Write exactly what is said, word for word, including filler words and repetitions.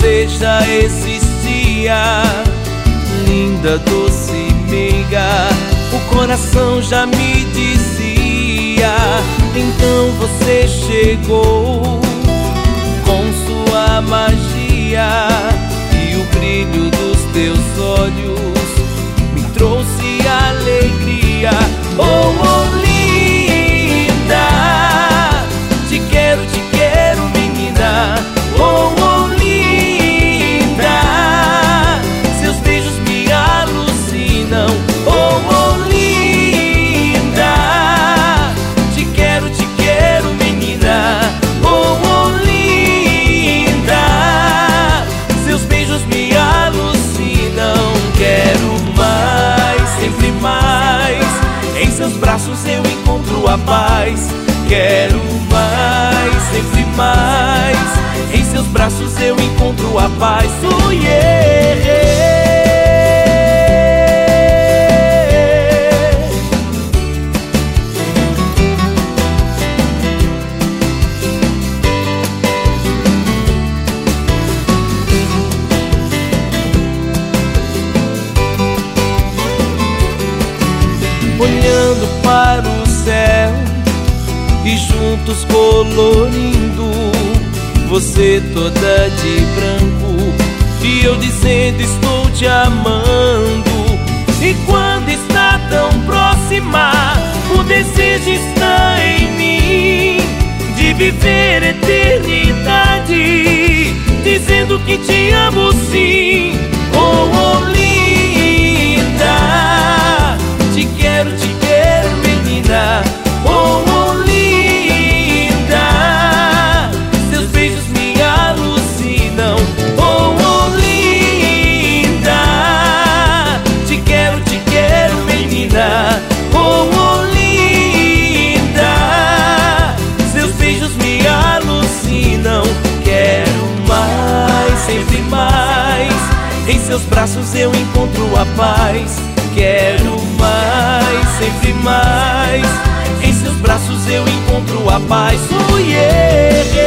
você já existia. Linda, doce, meiga, o coração já me dizia. Então você chegou com sua magia, e o brilho dos teus olhos me trouxe alegria. Oh, oh, linda, te quero, te quero, menina. Oh, oh, linda, seus beijos me alucinam. Oh, oh, linda, te quero, te quero, menina. Oh, oh, linda, seus beijos me alucinam. Quero mais, sempre mais, em seus braços eu encontro a paz. Quero mais, sempre mais, em seus braços eu encontro a paz. Oh, yeah. Olhando para o céu e juntos colorindo, você toda de branco e eu dizendo estou te amando. E quando está tão próxima, o desejo está em mim de viver eternidade, dizendo que te amo sim. Oh, oh, linda, te quero, te quero, menina. Oh, oh, linda, seus beijos me alucinam. Oh, oh, linda, te quero, te quero, menina. Oh, oh, linda, seus beijos me alucinam. Quero mais, sempre mais, em seus braços eu encontro a paz. Quero mais, sempre mais, em seus braços eu encontro a paz. Oh, yeah.